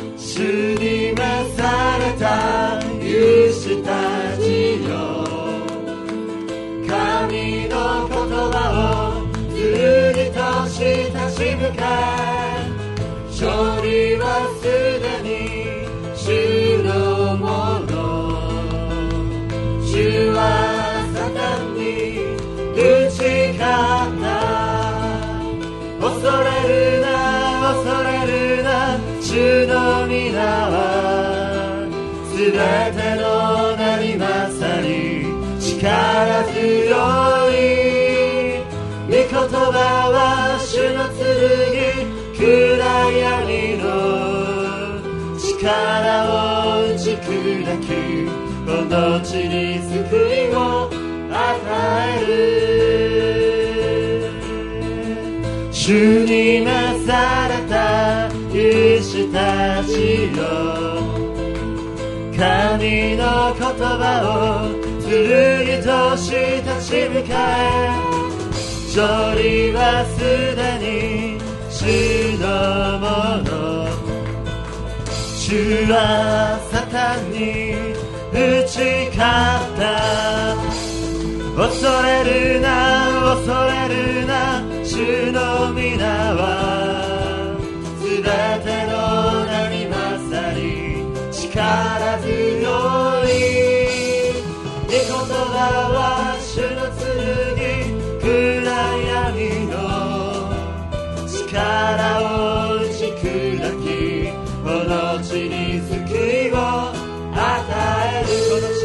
主に召された勇士たちよ、神の言葉を剣と親しむか、勝利はすでに主のもの。主はサタンに打ち勝った。恐れるな恐れるな、主の皆はすべての名に勝り力強い。御言葉は主の剣、暗闇の力を打ち砕き、この地に救いを与える。主に召された勇士たちよ、神の言葉を剣と親しむか、勝利はすでに主のもの。主はサタンに打ち勝った。恐れるな恐れるな、主の皆はすべての名に勝り力強い。御言葉は主の剣、暗闇の力を打ち砕き、この地に救いを与える。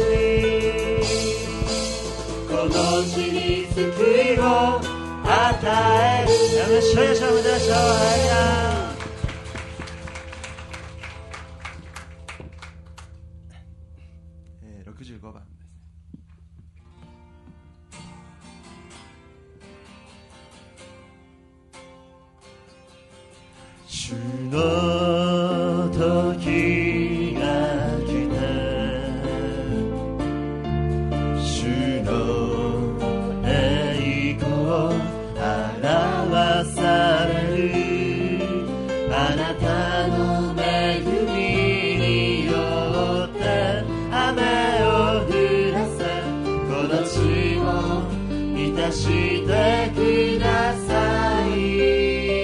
この地に救いを与える。やめしょやしょめでしょや。65番です。主の時が来た、主の栄光を表される。あなたの恵みによって雨を降らせ、この地を満たしてください。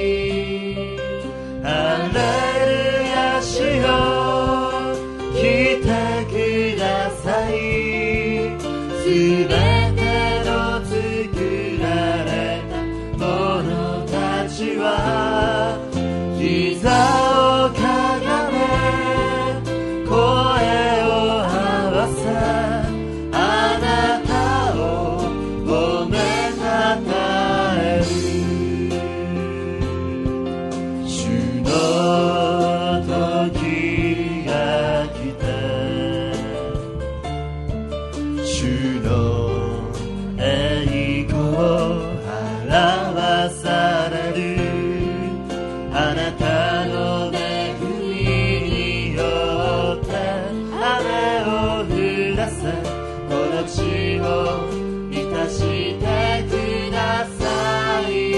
ハレルヤ主よ、来てください。すべての作られたものたちは膝をかがめ声を合わせ、あなたを褒めたたえる。主の時が来た、主の栄光を表される。あなたの恵みによって雨を降らせ、この地を満たしてください。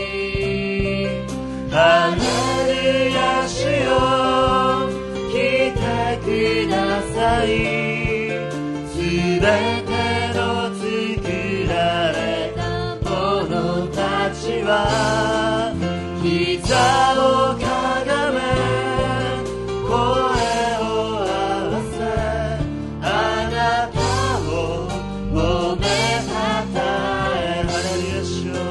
ハレルヤ主よ、来てください。すべての作られたものたちは膝をかがめ声を合わせ、あなたを褒めたたえ。ハレルヤ主よ、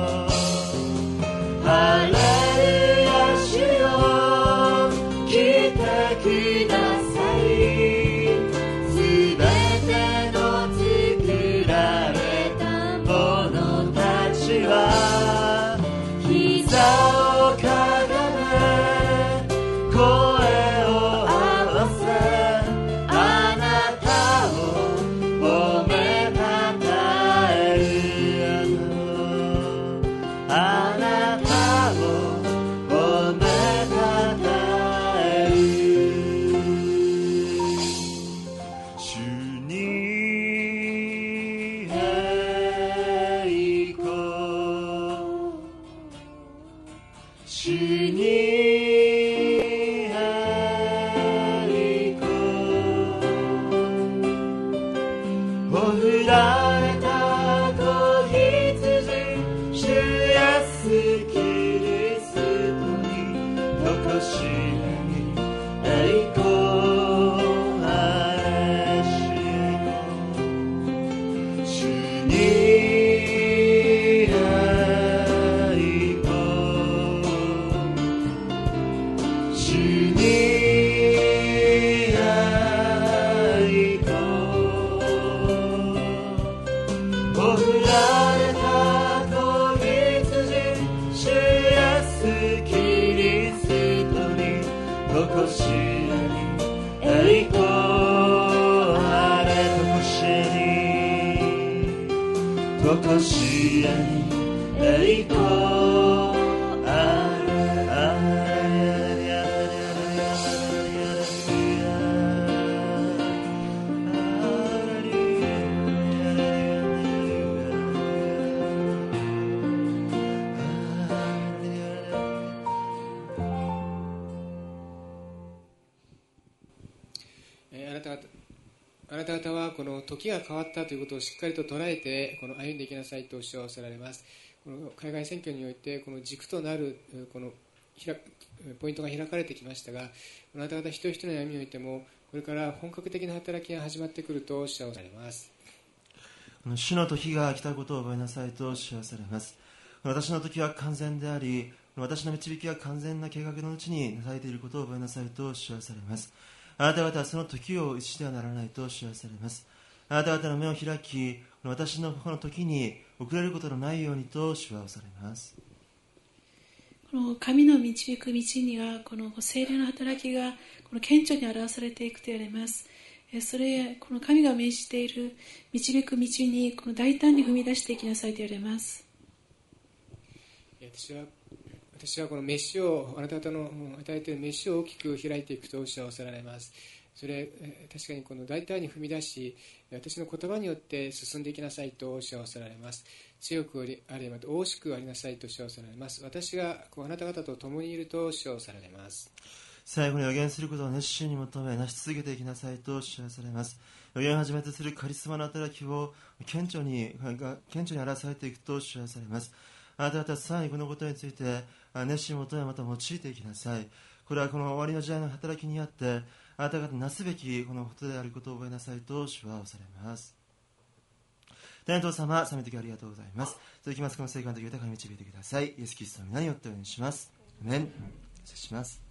ハレルヤ主よ、来てください。すべての作られたものたちは膝をかがめ声を合わせ、あなたを褒めたたえる。あなたを褒めたたえる。 しえに栄光あれとこしえに栄光あれあなた方はこの時が変わったということをしっかりと捉えてこの歩んでいきなさいとおっしゃられます。この海外選挙においてこの軸となるこのポイントが開かれてきましたが、あなた方一人一人の歩みにおいてもこれから本格的な働きが始まってくるとおっしゃられます。 主の時が来たことを覚えなさいとおっしゃられます。私の時は完全であり、私の導きは完全な計画のうちになされていることを覚えなさいとおっしゃられます。あなた方はその時を逸してはならないとおっしゃられます。あなた方の目を開き、私のこの時に遅れることのないようにと主はおされます。 この神の導く道にはこの聖霊の働きがこの顕著に表されていくと言われます。それこの神が命じている導く道にこの大胆に踏み出していきなさいと言われます。 私はこの飯をあなた方の与えている飯を大きく開いていくとおっしゃられます。それ確かにこの大胆に踏み出し、私の言葉によって進んでいきなさいとおっしゃられます。強くありまた大しくありなさいとおっしゃられます。私があなた方と共にいるとおっしゃられます。 最後に予言することを熱心に求め成し続けていきなさいとおっしゃられます。予言をはじめとするカリスマの働きを顕著に表されていくとおっしゃられます。あなた方はさらにこのことについて熱心に求めまた用いていきなさい。これはこの終わりの時代の働きにあってあなた方がなすべきこのことであることを覚えなさいと主はおされます。天父様、さめてきありがとうございます。続きますこの聖歌の時豊かに導いてください。イエスキリストの皆によってお願いします。アメン。失礼します。